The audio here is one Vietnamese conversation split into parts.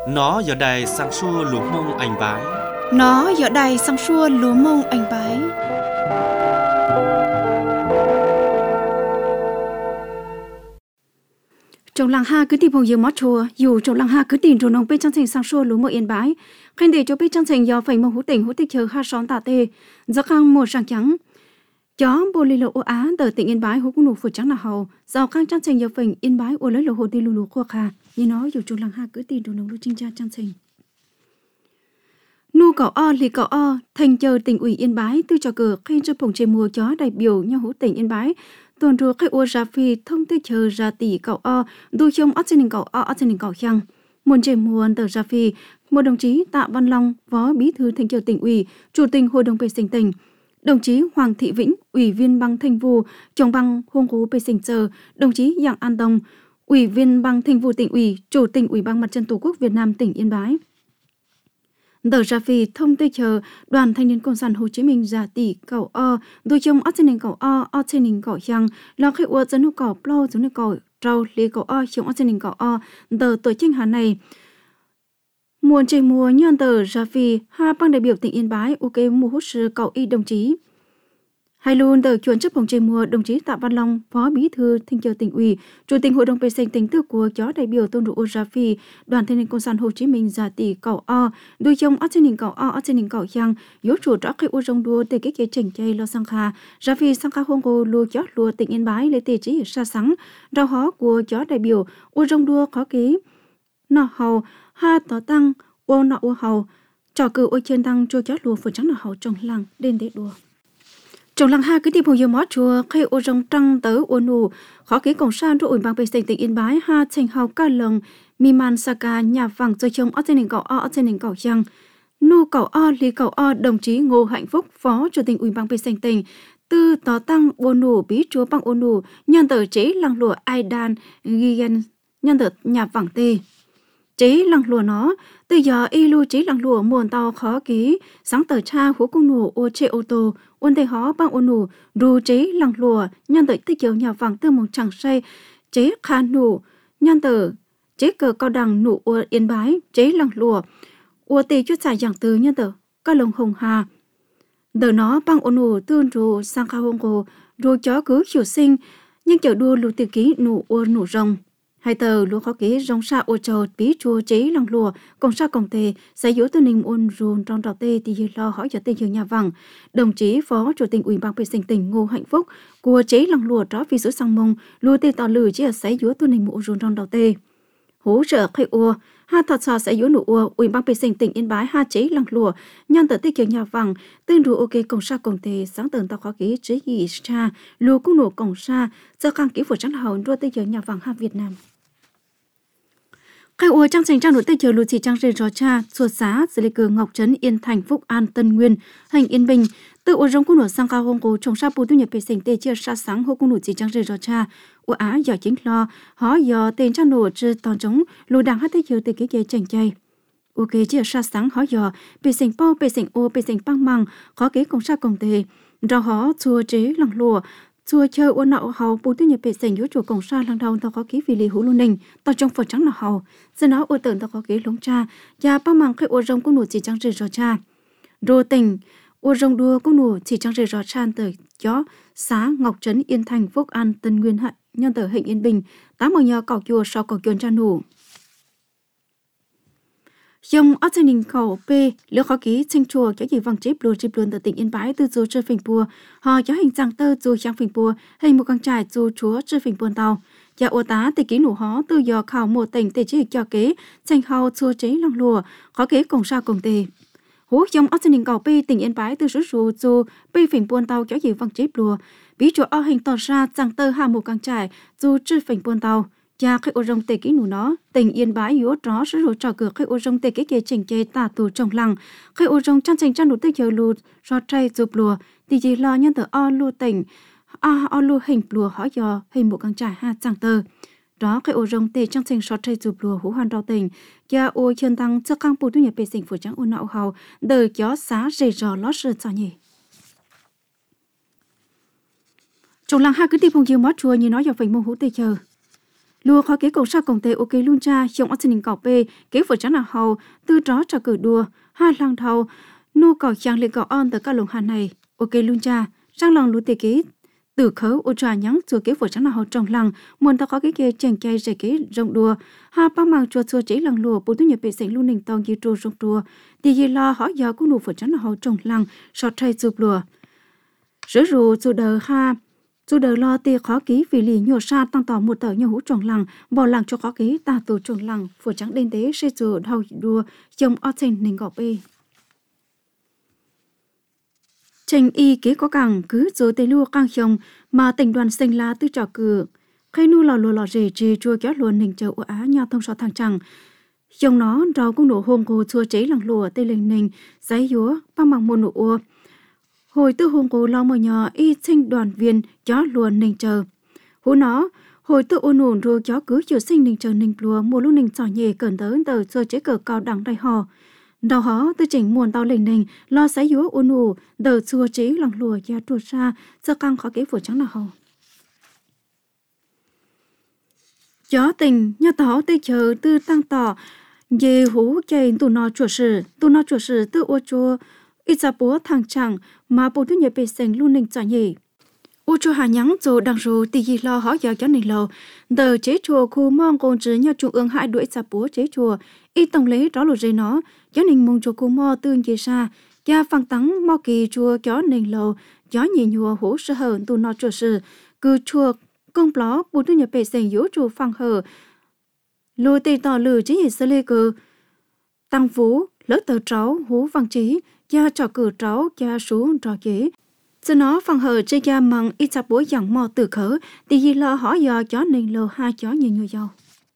Nó giờ đài sang xua lúa mông anh bái. Nó giờ đài sang xua lúa mông anh bái. Trong làng ha cứ tìm phong giờ mót chùa, dù trong làng ha cứ tìm trong nông bê trang thành sang xua lúa mông yên bái. Khen để cho bê trang thành do phải mông hú tỉnh hú tích chờ ha xón tả tê, do khang mùa sang trắng. Chó bồ lì lộ ô á tờ tỉnh Yên Bái hú cũng nụ phượt trắng là hầu, giàu khang trang thành giờ phình Yên Bái ô lấy lộ hồ ti lù lù khua khà, như nó dù trong làng ha cứ tìm trong nông lưu trinh tra trang thành. Nu cỏ o lì cỏ o thành chờ tỉnh ủy Yên Bái tư trò cờ khen cho phồng chế mùa chó đại biểu nhau hú tỉnh Yên Bái tuần rùa khai ô ra phi thông tư chờ ra tỷ cỏ o đu chung ớt trên cỏ o ớt trên cỏ khang muôn chế mùa tờ ra phi một đồng chí Tạ Văn Long phó bí thư thành chờ tỉnh ủy chủ tịch hội đồng vệ sinh tỉnh, đồng chí Hoàng Thị Vĩnh ủy viên ban thường vụ trưởng ban huông cố vệ sinh chờ, đồng chí Giang An Đông ủy viên ban thường vụ tỉnh ủy chủ tịch ủy ban mặt trận tổ quốc Việt Nam tỉnh Yên Bái. Tờ ra phi thông tư chờ đoàn thanh niên cộng sản Hồ Chí Minh ra tỷ cầu o đôi chung ớt trên cầu o trên cầu khang lo khai ua dẫn cầu plo dẫn cầu trâu lê cầu o chung ớt trên cầu o tờ tổ chức hà này muôn trời mùa nhân tờ ra phi hai ban đại biểu tỉnh Yên Bái ok mùa hút sư cầu y đồng chí hai luôn tờ chuẩn chấp phòng trời mùa đồng chí Tạ Văn Long phó bí thư thanh tra tỉnh ủy chủ tịch hội đồng vệ sinh tỉnh tư của chó đại biểu tôn rủ ra phi đoàn thanh niên cộng sản Hồ Chí Minh ra tỷ cầu o đôi trong ớt trên cầu o ớt trên cầu giang yếu chủ rõ khi u rong đua từ cái chỉnh chay lo sang kha ra phi sang kha hong cô lùa chó lùa tỉnh Yên Bái lấy tỷ chỉ sa sáng rau hó của chó đại biểu u rong đua khó ký nọ hầu ha tỏ tăng ô nọ ô hầu trò cử ôi trên tăng cho chó lùa phở trắng nọ hầu trong làng đến để đùa. Trong làng ha cứ tìm phong giờ mót chùa khi ô rong trăng tới ô nụ khó ký cổng san rồi ủy ban vệ sinh tỉnh Yên Bái ha thành hào ca lồng mi man saka nhà vàng chơi trông ở trên nền cầu o ở trên nền cầu giang nu cầu o lì cầu o đồng chí Ngô Hạnh Phúc phó chủ tịch ủy ban vệ sinh tỉnh tư tỏ tăng ô nụ bí chúa bằng ô nụ nhân tờ chế làng lụa Aidan Gigan nhân tờ nhà vàng tê chế làng lụa nó từ giờ y lưu chế làng lụa muôn tàu khó ký sáng tờ cha của cung nụ ô chế ô tô ôn tê hó bằng ô nụ ru chế làng lụa nhân tờ tích chiều nhà vàng tư mong chẳng say chế kha nụ nhân tờ chế cờ cao đằng nụ ô Yên Bái chế làng lụa ô tê chút xài giảng từ nhân tờ các lồng hồng hà đờ nó bằng ô nụ tương ru sang kha hông cô ru chó cứ hiểu sinh nhưng chở đua lưu tiêu ký nụ ô nụ rồng hai tờ lúa khó ký rong sa ô trầu bí chua chế lăng lùa công sa công tề sẽ yếu tư ninh ôn rùn trong trào tê thì lo hỏi cho tên hiệu nhà vàng đồng chí phó chủ tịch ủy ban vệ sinh tỉnh Ngô Hạnh Phúc của chế lăng lùa đó vì số sang mông lùa tê tỏ lử chỉ sẽ yếu tư ninh ôn rùn trong trào tê hỗ trợ khai ua ha thật sao sẽ yếu nụ ua ủy ban vệ sinh tỉnh Yên Bái ha chế lăng lùa nhân tờ tích hiệu nhà vàng tên rùa ok công sa công tề sáng tờ tao khó ký chế gì cha lùa cũng nụ công sa do khang ký của trắng hậu rùa tích hiệu nhà vàng ha Việt Nam. Khai ua trang trình trang nội tây chờ lụt chỉ trang rề rò cha xuột xá xử lý cờ Ngọc Trấn Yên Thành Phúc An Tân Nguyên hành Yên Bình tự ua rong cung nổ sang cao hông cố trồng sa bù tu nhập vệ sinh tê chia sa sáng hô cung nổ chỉ trang rề rò cha ua á giờ chính lo hó giờ tên trang nổ trừ toàn trống lù đảng hát tây chờ từ cái ghế chảnh chay ok chia sa sáng hó giờ vệ sinh bao vệ sinh ô vệ sinh băng măng khó kế công sa công tề rau hó chua chế lăng lùa chùa chơi ôn nạo hầu bù tư nhập vệ sinh yếu chủ cổng sa lăng đầu tao có ký vì lì hú luôn nình tao trong phật trắng là hầu giờ nó ôn tưởng tao có ký lống cha và bao màng khai ôn rong cũng nụ chỉ trắng rề rò cha rô tình ôn rong đua cũng nụ chỉ trắng rề rò cha tới chó xá Ngọc Trấn Yên Thành Phúc An Tân Nguyên hận nhân tờ hình Yên Bình tám màu nhờ cỏ chùa sau cỏ chuồn cha nụ dòng ở trên đỉnh khẩu P lứa khó ký tranh chùa cho gì vàng chip luôn từ tỉnh Yên Bái từ dù chơi phình bùa họ cho hình dạng tơ dù trang phình bùa hình một con trải dù chúa chơi phình buồn tàu và ô tá từ ký nụ hó từ giờ khảo một tỉnh tề chỉ cho kế tranh hào chùa chế lăng lùa khó kế cổng sa cổng tề hú dòng ở trên đỉnh khẩu P tỉnh Yên Bái từ số dù P phình buồn tàu cho gì vàng chip lùa bí chúa ở hình tỏ ra dạng tơ hà một con trải dù chơi phình buồn tàu cha khai ô rong tê kỹ nụ nó tỉnh Yên Bái yếu rõ sử dụng trò cửa khai ô rong tê kỹ kê chỉnh chê tà tù trong lăng khai ô rong trang trình trang nụ tê chờ lụt do trai giúp lùa thì chỉ lo nhân tờ o lùa tỉnh o lùa hình lùa hỏi dò hình một con trải ha chẳng tờ đó khai ô rong tê trang trình so trai giúp lùa hú hoàn đào tỉnh cha ô chân tăng cho căng bù tu nhập bề sinh phủ trắng ô nạo hào đời chó xá rề rò lót sơ cho nhỉ trong lăng ha cứ tìm phong chiều mót chùa như nói vào phình mông hú tê chờ Lùa khó kế cộng sa cộng tệ ok luôn cha dòng Arsenal cỏ pe kế vừa trắng là hầu tư đó cho cử đua hai lần thầu nu cỏ chàng lên cỏ on từ các lồng hà này ok luôn cha sang lòng lúa tê kế từ khấu ô trà nhắn chùa kế vừa trắng là hầu trong lăng muốn ta có cái kia chèn chay dạy kế rộng đua ha ba mang chùa chùa chế lăng lùa bố tu nhập bị sảnh luôn nình tòng như trô rộng đua thì gì lo hỏi giờ cũng nụ vừa trắng là hầu trong lăng sọt trai chụp lùa rửa rù chùa đời ha dù đời lo tì khó ký vì lì nhổ sa tăng tỏ một tờ nhau hũ tròn lằng bỏ lằng cho khó ký ta tù tròn lằng phủ trắng đen tế sẽ dù đau đua dòng oten nình gọp bê trình y kế có càng cứ dù tê lua càng dòng mà tỉnh đoàn xanh lá tư trò cử khi nu lò lùa lò rề chê chua kéo luôn nình chờ ổ á nhau thông so thang chẳng dòng nó rau cũng nổ hôn cô chua chế lằng lùa tê lình nình giấy dúa băng bằng môn nụ ua hồi tư hùng cố lo mờ nhỏ y sinh đoàn viên chó luôn nình chờ hú nó hồi tư ôn ổn rồi chó cứ chiều sinh nình chờ nình lùa mua lúc nình sỏi nhẹ cẩn tới tờ sơ chế cờ cao đẳng đại hò đầu hó tư chỉnh muôn tao lình nình lo sấy dúa ôn ủ tờ xua chế lòng lùa gia tuột ra sơ căng khó kế phủ trắng là hò chó tình nhà táo tê chờ tư tăng tỏ về hú chạy tụ nó chuột sử tư ô chua ít ra bố thằng chẳng mà bố thứ nhật bị sành luôn nình trả nhỉ u cho hà nhắn rồi đằng rồi tì gì lo hỏi giờ cho nình lầu đờ chế chùa khu mong con chứ nhau trung ương hai đuổi ra bố chế chùa ít tổng lấy đó là dây nó cho nình mong chùa khu mò tương gì xa gia phăng tắng mò kỳ chùa cho nình lầu cho nhị nhùa hổ sơ hở tụ nó chùa sử cứ chùa công pló bố thứ nhật bị sành yếu chùa phăng hở lùi tì tỏ lử chế gì sơ lê cơ tăng vũ lỡ tờ cháu hú văn trí gia trò cử cháu gia xuống trò chế giờ nó phần hờ chơi gia măng ít sắp bố dặn mò từ khở thì gì lo hỏi giờ chó nên lô hai chó nhiều nhiều dầu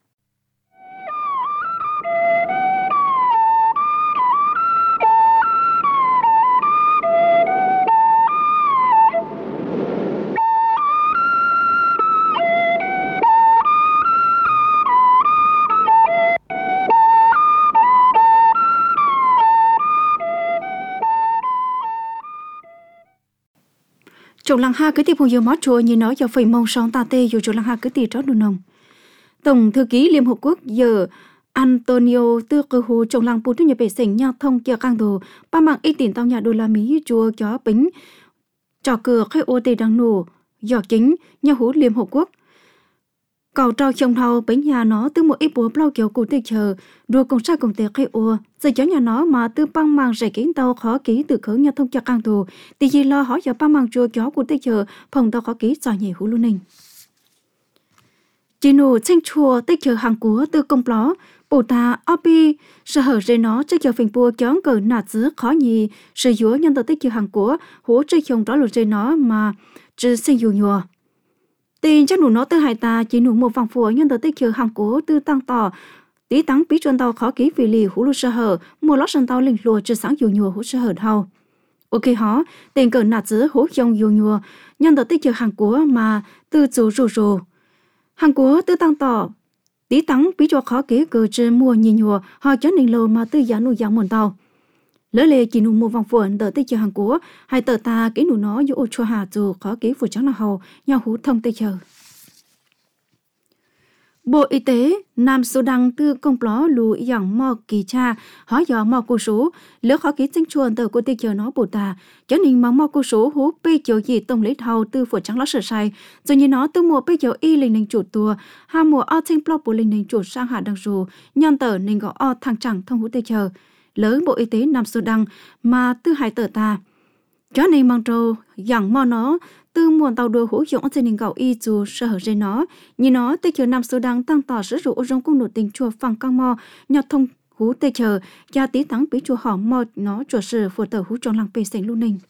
Chỗ lăng ha cứ tiếp hồ mót chùa như nói cho phẩy mong son ta tê dù chỗ lăng ha cứ tì trót đồn nồng. Tổng thư ký Liên Hợp Quốc giờ Antonio tư cơ hồ trồng lăng bù tu nhà bể sảnh nhau thông kia căng đồ ba mạng ít tiền tao nhà đô la Mỹ chùa chó bính trò cửa khai ô tê đang nổ giỏ chính nhau hú Liên Hợp Quốc cầu trao trồng thầu bính nhà nó từ một ít búa bao kiểu cụ tê chờ đua công sát công tê khai ô giờ chó nhà nó mà từ băng mang rải kín tàu khó ký từ khởi nhà thông kia căng đồ thì gì lo hỏi giờ băng mang chùa chó cụ tê chờ phòng tàu khó ký giỏi nhảy hú luôn nình chỉ nụ tranh chùa tê chờ hàng của từ công pló bồ ta opi sở hở rê nó chơi chờ phình bùa chón cờ nạt dứa khó nhì sử dụng nhân tờ tê chờ hàng của hú chơi chồng đó là rê nó mà chỉ sinh dù nhùa tiền chắc nụ nó từ hai ta chỉ nụ một vòng phùa nhân tờ tê chờ hàng của từ tăng tỏ tí tăng bí chuẩn tàu khó ký vì lì hú lu sở hở một lót sân tàu linh lùa chỉ sáng dù nhùa hú sở hở thâu ok hó tiền cờ nạt dứa hú chồng dù nhùa nhân tờ tê chờ hàng của mà từ dù rù hàng của tư tăng tỏ tí tăng bí cho khó kế cờ trên mua nhìn nhùa họ cho nên lô mà tư giá nuôi giá muôn tàu lỡ lệ chỉ nụ một vòng phượng tờ tê chờ hàng của hai tờ ta cái nụ nó dù ô cho hà dù khó kế phụ trắng là hầu nhau hú thông tê chờ Bộ Y tế Nam Sudan tư công pló lù dạng mò kỳ cha hỏi dò mò cô số lỡ khó ký chính chuồn tờ của tê chờ nó bồ tà cho nên mà mò cô số hú bê chiều gì tông lấy thầu tư phụ trắng lót sở sai rồi như nó tư mùa bê chiều y linh ninh chủ tua ha mùa o thanh plop của linh ninh chủ sang hạ đằng rù nhân tờ ninh gõ o thăng chẳng thông hú tê chờ lỡ Bộ Y tế Nam Sudan mà tư hai tờ ta cho nên mang trâu dạng mò nó từ muôn tàu đua hữu dụng trên nền gạo y dù sở hở dây nó như nó tây chờ Nam Sudan tăng tỏ sử dụng trong cung nổi tình chùa phẳng căng mò nhọt thông hú tây chờ gia tí thắng bí chùa họ mò nó chùa sử phổ tờ hú trong làng bề sành lưu ninh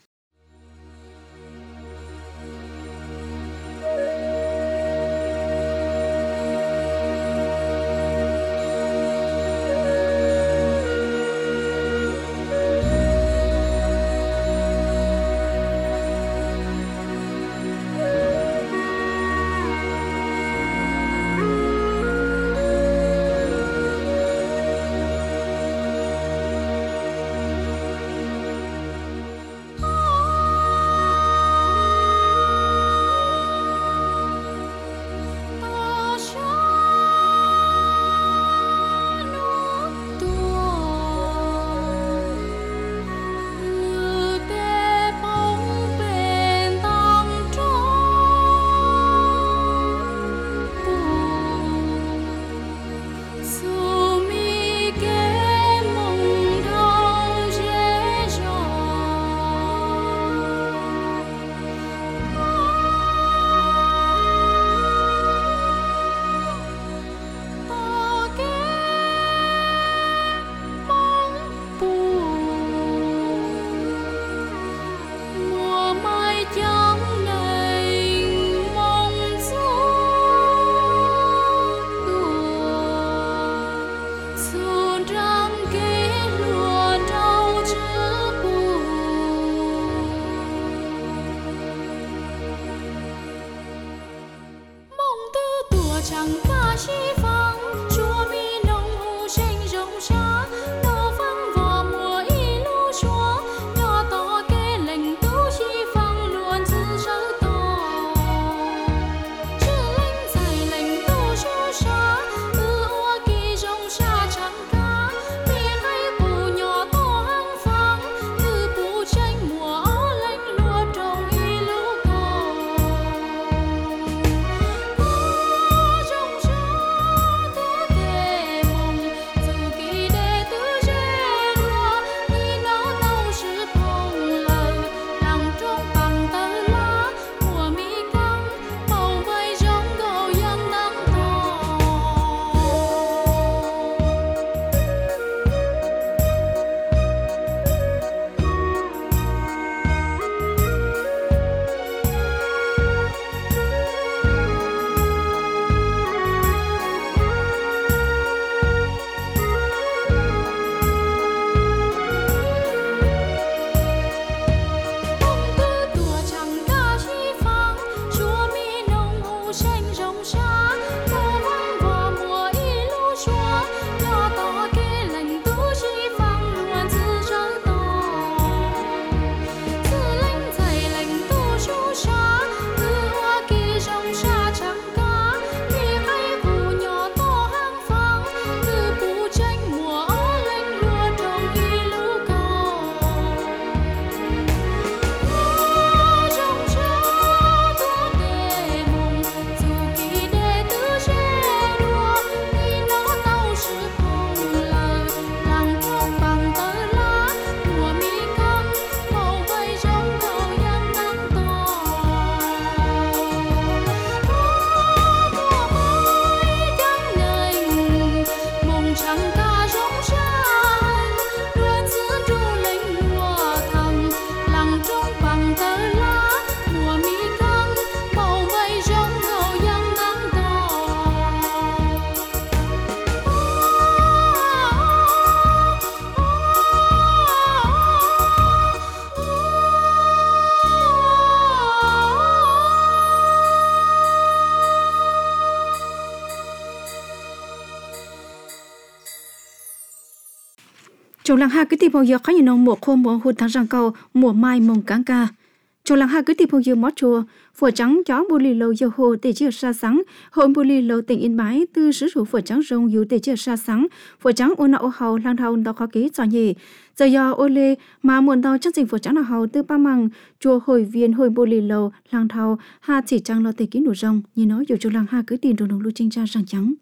Trong làng ha cứ tìm bao giờ có những nông mùa khô mùa hụt tháng răng cầu mùa mai mông cáng ca. Trong làng ha cứ tìm bao giờ mót chùa phở trắng chó bù lì lâu giờ hồ để chia xa sáng hôm bù lì lâu tỉnh Yên Bái từ sử dụng phở trắng rồng dù để chia xa sáng phở trắng ô nọ ô hầu lang thầu đó khó ký cho nhỉ giờ do ô lê mà muộn tàu chắc chỉnh phở trắng nào hầu từ ba măng chùa hồi viên hồi bù lì lâu lang thầu ha chỉ trắng lo để ký nổ rồng như nói dù trong làng ha cứ tìm đồ đồng lưu trinh ra răng trắng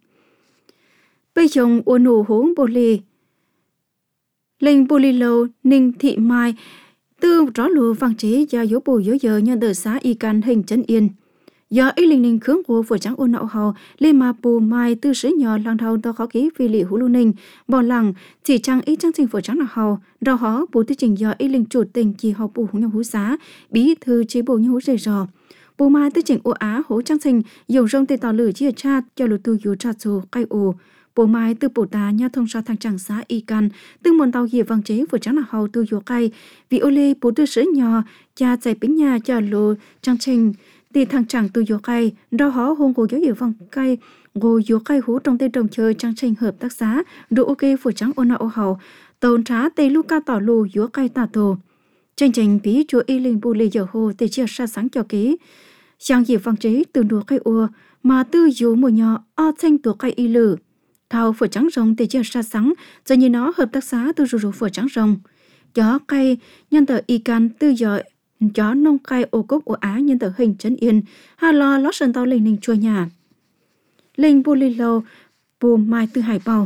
bây chồng ô nổ hống bù lì linh bù lì lâu ninh thị mai từ rõ lùa vang chế do dỗ bù dỗ giờ nhân đời xã y can hình chân yên do ấy linh ninh khướng của phở trắng ôn nậu hầu lên mà bù mai từ sứ nhỏ lang thầu to khó ký vì lì hú lu ninh bỏ lằng chỉ trang ít trang trình phở trắng nào hầu rau hó bù tư trình do ấy linh chủ tình chỉ hầu bù hú nhau hú xá bí thư chế bù nhau hú rời rò bù mai tư trình ô á hố trang trình dầu rong tê tỏ lửa chia chat cho lụt tu dù chat dù cay ồ bố mai từ bổ tà nhà thông sa thang tràng xã y can từng môn tàu hiệp vang chế vừa trắng là hầu tu dù cay vì ô lê bố tư sứ nhỏ cha chạy bính nhà cho lô trang trình thì thằng chàng tu dù cay đau hó hôn cô giáo hiệp vang cay ngồi dù cay hú trong tên đồng chơi trang trình hợp tác xã đủ ok vừa trắng ôn ô hầu tồn trá tây lu ca tỏ lù dù cay tà tổ chương trình bí chúa y linh bù lì giờ hồ để chia xa sáng cho ký sang hiệp vang chế từ đùa cay ua mà tư dù mùa nhỏ o xanh tổ cay y lử thao phở trắng rồng để chia xa sáng giờ như nó hợp tác xã từ rủ phở trắng rồng chó cây nhân tờ y can từ giờ chó nông cây ô cốc ô á nhân tờ hình trấn yên hà lo lót sân tàu linh ninh chua nhà linh bù lì lâu bù mai từ hải bào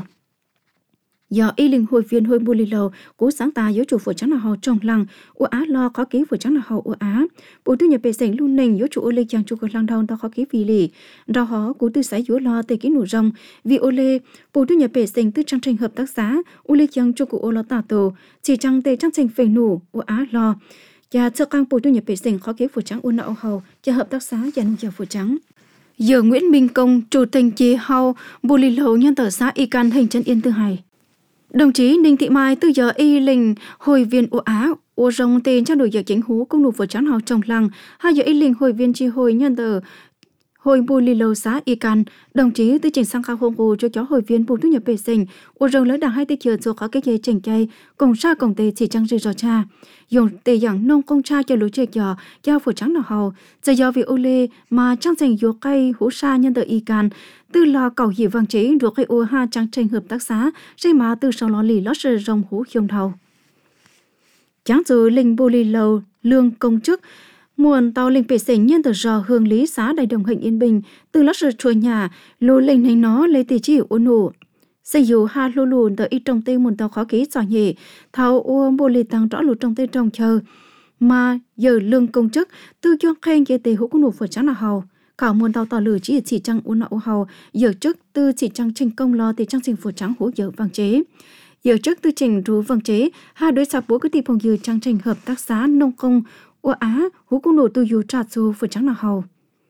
do y linh hội viên hội bù lì lâu cố sáng ta yếu chủ phở trắng là hầu trong lăng ô á lo có ký phở trắng là hầu ô á bù tư nhập bề sảnh luôn ninh yếu chủ ô lê chàng chủ của lăng đầu tao có ký vì lì đào hó cố tư sái yếu lo tề ký nổ rong vì ô lê bù tư nhập bề sảnh tư trang trình hợp tác xã ô lê chàng chủ của ô lo tà tổ chỉ trang tề trang trình phê nổ ô á lo và sơ cang bù tư nhập bề sảnh có ký phở trắng ô nọ hầu cho hợp tác xã và nông gia phở trắng giờ Nguyễn Minh Công chủ tình chế hầu bù lì lâu nhân tờ xã y can hình chân yên tư hải đồng chí Ninh Thị Mai từ giờ y linh hội viên ô á ô rong tên trao đổi giờ chính hú công nụ phở trắng hào trong làng hai giờ y linh hội viên chi hội nhân tờ Hồi bù lì lầu xã y can, đồng chí tư trình sang khá hôn cụ cho chó hội viên bù thu nhập bề sinh, ô rồng lớn đảng hai tê chờ cho khó cái ghế chỉnh chay, cùng ra cùng tê chỉ trăng rì rò cha. Dùng tê dạng nông công cha cho lũ chơi giò, giao phủ trắng nào hầu, giờ do vì ô lê mà trang trình dụ cây hú sa nhân tờ y can, tư lo cầu hiệu vàng chế ruột cây ô ha trang trình hợp tác xã, dây mà từ sau lo lì lót rì rồng hú khiông thầu. Chẳng dù linh bù lì lầu, lương công chức, muôn tàu linh bể sinh nhân tờ rò hương lý xã đại đồng hình yên bình từ lót rửa chùa nhà lô linh này nó lấy tỷ chỉ ôn nụ xây dù ha lô lùn tờ ít trong tê muôn tàu khó ký giỏi nhẹ thao ô bồ lì tăng rõ lù trong tê trong chờ mà giờ lương công chức tư cho khen chế tê hữu của nụ phở trắng là hầu cả muôn tàu tỏ lử chỉ trăng ôn nọ hầu giờ trước tư chỉ trăng trình công lo tê trăng trình phở trắng hữu giờ vàng chế giờ trước tư trình rú vàng chế hai đối sạp bố cứ tìm phòng dự trăng trình hợp tác xã nông công ô á hú cũng nổ tu yu trả dù phở trắng nào hầu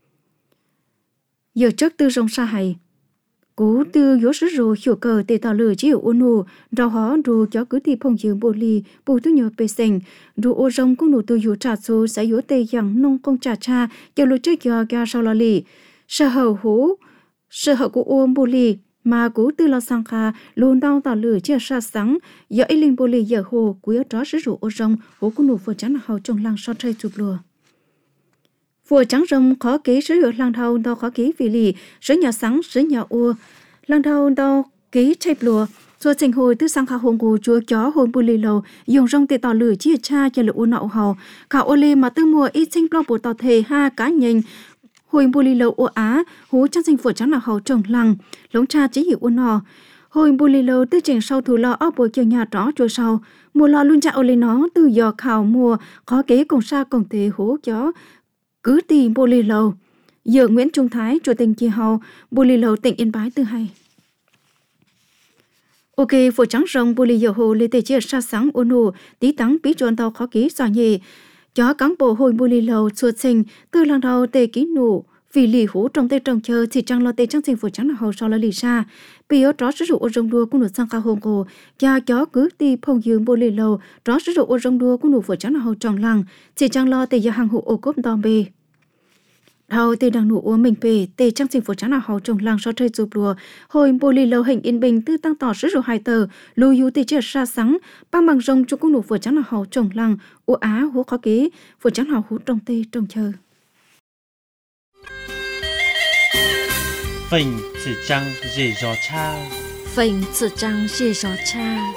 giờ trước tư rong sa hay cú tư yếu sức rồi hiểu cờ tê tỏ lửa chỉ hiểu ô nổ rau hó rồi cho cứ tìm phong dương bồ lì bù tu nhiều bề sinh rồi ô rong cũng nổ tu yu trả dù sẽ yếu tê dạng nông công trả cha cho lối chơi giờ ga sau là lì sợ hậu của ô bồ lì mà cú tư lo sang kha luôn đau tỏ lửa chia xa sáng giờ ấy linh bồ lì giờ hồ cú yếu đó sử dụng ô rong hú cũng nổ phở trắng nào hầu trong làng so trai chụp lùa phở trắng rong khó ký sử dụng làng thầu đau khó ký vì lì sử nhà sáng sử nhà ô làng thầu đau ký chép lùa rồi trình hồi tư sang kha hồn cú chúa chó hồn bồ lì lầu dùng rong tê tỏ lửa chia cha cho lửa ô nọ hầu cả ô lì mà tư mùa ít sinh lo bồ tỏ thề ha cá nhìn hồi bù lì lầu ô á hú trang sinh phở trắng là hầu trồng lăng lống cha chỉ hiểu ô nọ hồi bù lì lầu tư trình sau thủ lo ở bộ chiều nhà rõ chùa sau mùa lo luôn cha ô lì nó từ giò khảo mùa khó kế cùng xa cùng tề hú chó cứ tìm bù lì lầu giờ Nguyễn Trung Thái chủ tình chi hầu bù lì lầu tỉnh Yên Bái tư hay ok phở trắng rồng bù lì dầu hồ lì tề chia xa sáng ô nụ tí tắng bí tròn tàu khó ký xòa nhẹ chó cán bộ hồi bù lì lầu suốt sinh từ lần đầu tê ký nụ vì lì hú trong tê trồng chờ chỉ trăng lo tê trăng sinh phở trắng là hầu sau là lì xa bị ở đó sử dụng ô rong đua cũng được sang cao hồn cổ cha chó cứ đi phong dương bù lì lầu đó sử dụng ô rong đua cũng được phở trắng là hầu tròn lăng chỉ trăng lo tê gia hàng hộ ô cốp đòn bê đầu tê đang nụ ô mình bê tê trăng sinh phở trắng là hầu tròn lăng so chơi chụp lùa hồi bù lì lầu hình yên bình tư tăng tỏ sử dụng hai tờ lưu yu tê chia xa sáng băng bằng rong cho cũng được phở trắng là hầu tròn lăng ô á hú khó ký phở trắng hầu hú trong tê trong chờ Phình chỉ trăng dì dò cha Phình chỉ trăng dì dò cha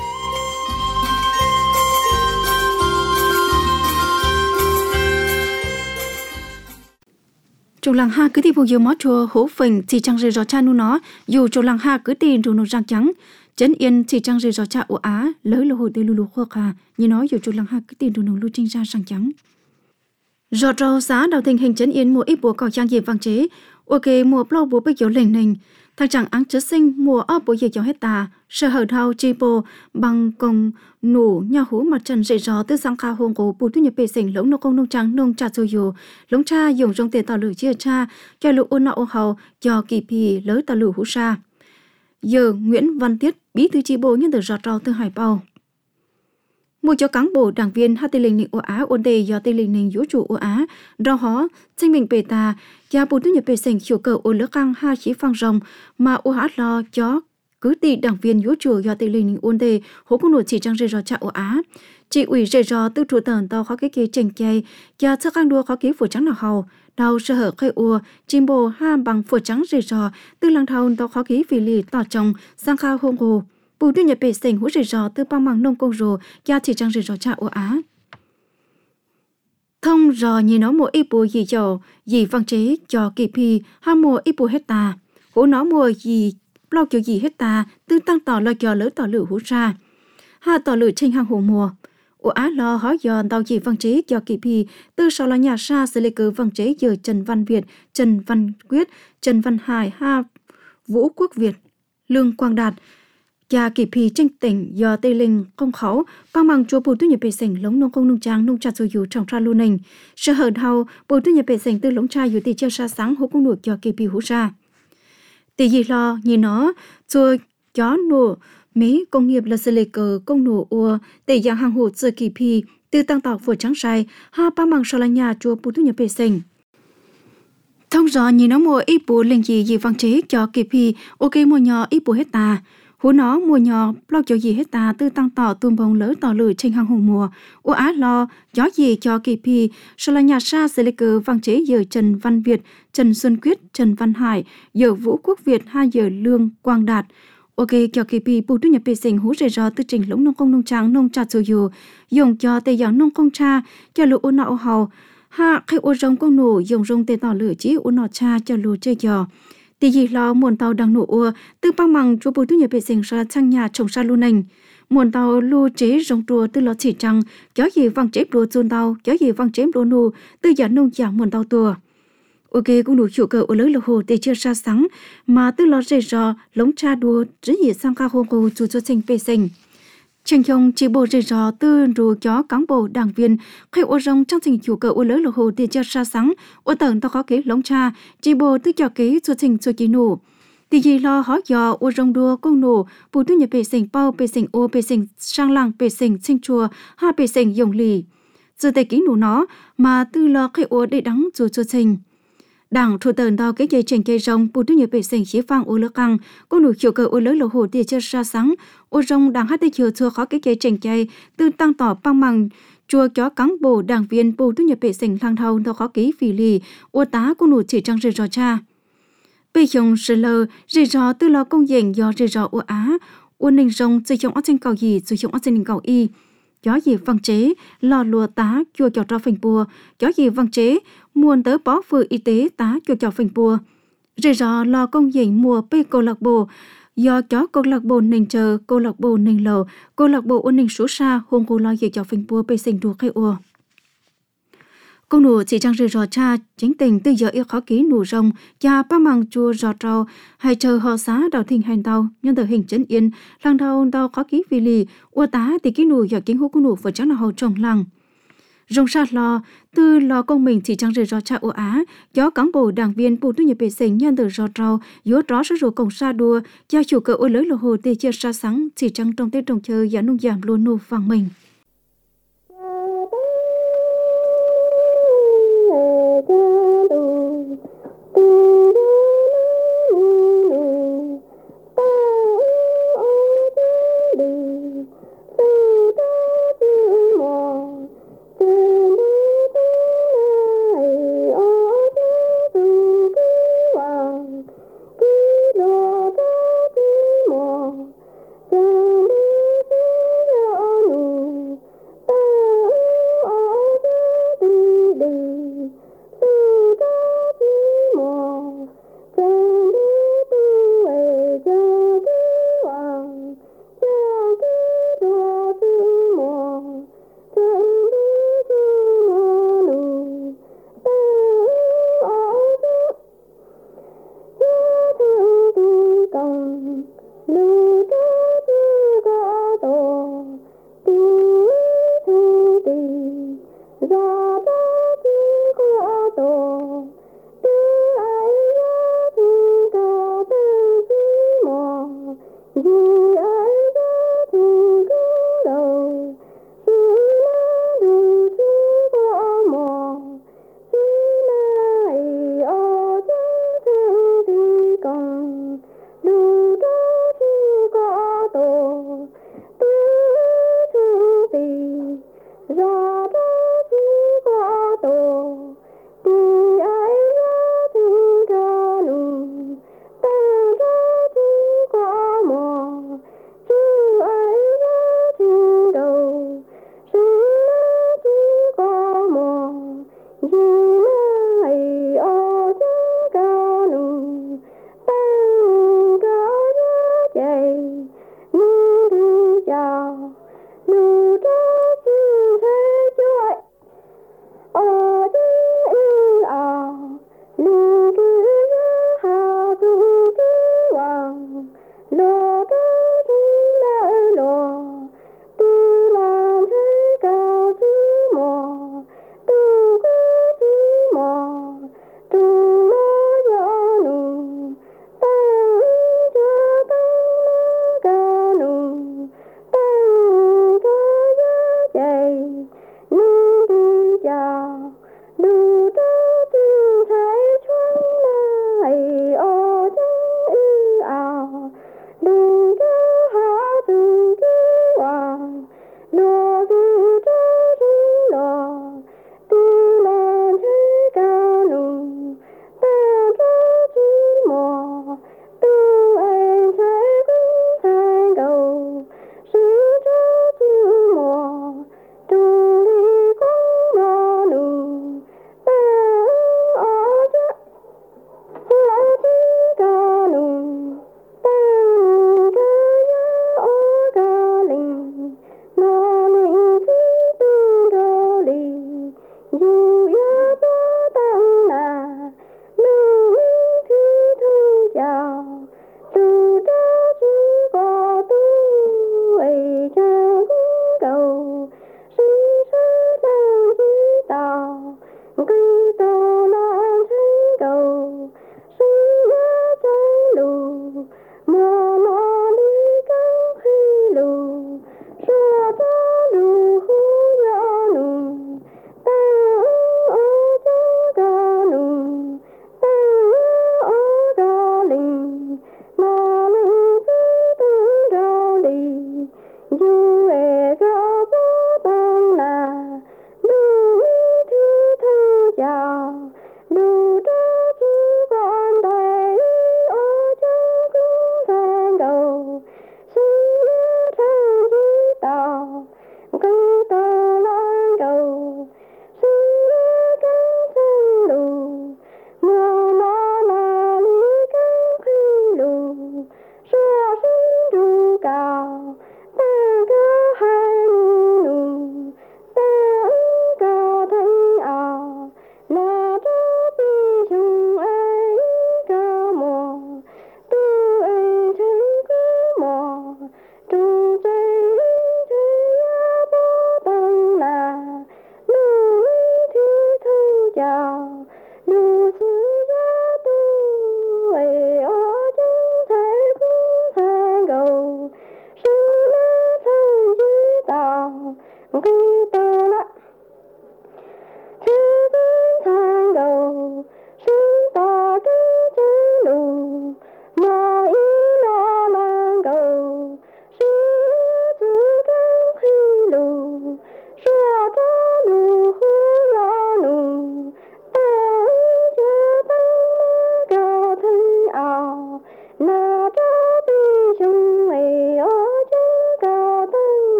Chỗ làng ha cứ đi bộ nhiều mó chùa hố phình chỉ trăng dì dò cha nu nó dù chỗ làng ha cứ tìm rồi nó răng trắng chấn yên chỉ trăng dì dò cha ô á lỡ lô hồi tê lù lù khô khà như nói dù chỗ làng ha cứ tìm rồi nó lưu trinh ra răng trắng rò rò giá đầu tình hình chấn yên mùa ít bùa cỏ trang gì vàng chế ok mùa plau bùa bây giờ lành nình thằng chẳng ăn chết sinh mùa ấp bùa giờ cho hết ta sợ hở thao chi bồ bằng công nụ nhà hú mặt trần dậy gió từ sang kha hông cổ bùa thu nhập bề sinh lống nô công nông trắng nông trà rồi dù lống cha dùng trong tiền tàu lửa chia cha cho lũ ôn nọ ô hầu cho kỳ pì lỡ tàu lửa hú sa giờ Nguyễn Văn Tiết bí thư chi bộ nhân từ rọt rau từ Hải Bao mua cho cán bộ đảng viên hát tây linh ninh ô á ôn đề do tây linh ninh vũ trụ ô á rau hó sinh mình bề ta gia bùn thu nhập bề sinh chiều cờ ô lỡ căng ha chỉ phang rồng mà ô hát lo chó cứ tị đảng viên vũ trụ do tây linh ninh ôn đề hố cũng nổi chỉ trang rơi rò cha ô á chị ủy rơi rò tư trụ tần tàu khó cái kia trình chay gia sắc căng đua khó ký phổ trắng nào hầu đào sơ hở khơi ua chim bồ ha bằng phổ trắng rơi rò tư lăng thầu tàu khó ký vì lì tỏ trồng sang khao hông hồ bùn thu nhập bề sinh hú rơi rò tư băng bằng nông công rồ gia chỉ trang rơi rò cha ô á thông rò như nó mua ít bùa gì dầu gì văn chế cho kỳ phi ha mua ít bùa hết ta hú nó mua gì bao kiểu gì hết ta tư tăng tỏ lo cho lỡ tỏ lửa hú ra ha tỏ lửa trên hàng hồ mùa ô á lo hỏi giờ tàu gì văn chế cho kỳ phi tư sau là nhà sa sẽ lấy cử văn chế giờ Trần Văn Việt Trần Văn Quyết Trần Văn Hải ha Vũ Quốc Việt Lương Quang Đạt cha kỳ phi tranh tỉnh do tây linh công khẩu bằng bằng chùa bùn thu nhập bề sinh lống nông công nông trang nông trà rồi dù trồng tra lưu nình sợ hở hầu bùn thu nhập bề sinh từ lống tra dù tì treo xa sáng hố công nổi cho kỳ phi hú ra tì gì lo như nó chùa chó nổ mấy công nghiệp là sự lệ cờ công nổ ua tì dạng hàng hộ giờ kỳ phi từ tăng tọc vừa trắng sai ha ba bằng sau là nhà chùa bùn thu nhập bề sinh Thông rõ như nó mua ít bù lên gì văn chế cho kịp thì ok mua nhỏ ít bù hết ta. Hú nó mua nhỏ lo cho gì hết ta tư tăng tỏ tùm bông lỡ tỏ lử trên hàng hùng mùa. Ủa á lo gió gì cho kịp thì sau là nhà xa sẽ lấy cờ văn chế giờ Trần Văn Việt, Trần Xuân Quyết, Trần Văn Hải, giờ Vũ Quốc Việt, hai giờ Lương Quang Đạt. Ok cho kịp thì bù tu nhập bề sinh hú rời rõ tư trình lũng nông công nông trắng nông trà dù dù dùng cho tây gió nông công cha cho lũ ô nọ hầu. Ha khi ô rong công nổ dùng rong tê tỏ lửa chí ô nọ cha cho lù chơi giò. Tỷ gì lo muôn tàu đang nổ ua từ băng bằng chúa bùi tu nhập vệ sinh ra sang nhà trồng sa luôn nành. Muôn tàu lưu chế rong trùa từ lọ chỉ trăng kéo gì văng chép đồ chôn tàu kéo gì văng chép đồ nụ từ giả nông giả muôn tàu tua. Ok cũng đủ chủ cờ ô lớn lộc hồ để chưa ra sáng mà từ lọ rễ rò lống cha đua chỉ gì sang ca hô hồ chủ cho sinh vệ sinh. Trình Nhung chỉ bộ rời rò tư rù chó cán bộ đảng viên khi ô rong trong trình chủ cờ ô lớn lộc hồ để cho ra sáng ô tận tao có kế lóng cha chỉ bộ tư cho kế cho trình cho kỳ nổ thì gì lo hỏi dò ô rong đua công nổ bù tu nhập bề sinh bao bề sinh ô bề sinh sang làng bề sinh sinh chùa ha bề sinh dùng lì giờ tay kỹ nổ nó mà tư lo khi ô để đắng cho trình đảng thủ tần đào cái dây chèn cây rong bù tu nhập bề sinh xí vang ô lơ căng công nổ chủ cờ ô lớn lộc hồ để cho ra sáng ô rong đang hát tay chiều thưa khó cái dây chèn cây tư tăng tỏ băng bằng chùa chó cán bộ đảng viên bù tu nhập bề sinh lang thâu thâu khó ký phì lì ô tá công nổ chỉ trăng rời rò cha bây giờ sự lờ rời rò tư lo công diện do rời rò ô á ô ninh rong sử dụng ở trên cầu gì sử dụng ở trên cầu y chó gì văn chế lò lùa tá chùa chó trò phình bùa chó gì văn chế muôn tớ bó phư y tế tá chùa chó phình bùa rời rò lò công diện mùa bê câu lạc bộ do chó câu lạc bộ ninh chờ câu lạc bộ ninh lầu câu lạc bộ ô ninh số xa hôn cô lo gì chó phình bùa bê sinh đùa khai ua công nụ chỉ trang rời rò cha chính tình từ giờ yêu khó ký nụ rồng cha ba mang chua rò trâu hay chờ họ xá đào thình hành tàu nhân tờ hình chân yên lang đào khó ký vì lì ua tá thì ký nụ giờ kính hô công nụ vừa chắc là hậu trồng lăng rồng sát lo từ lo công mình chỉ trang rời rò cha ua á gió cán bộ đảng viên bù tu nhập bề sinh nhân tờ rò trâu yếu rõ số rùa cổng xa đua gia chủ cờ ua lưới lô hồ tê chia xa sáng chỉ trang trong tết trồng chơi giá nông giảm luôn nụ vàng mình.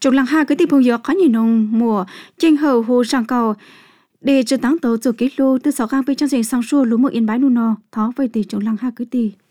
trong làng ha cái tìm phong dọc khó nhìn nông mùa trên hầu hồ sang cầu để cho tăng tàu chủ ký lô từ 6 gang về trong rừng sang xua lúa một yên bái nu nò thó về từ trong làng ha cái tìm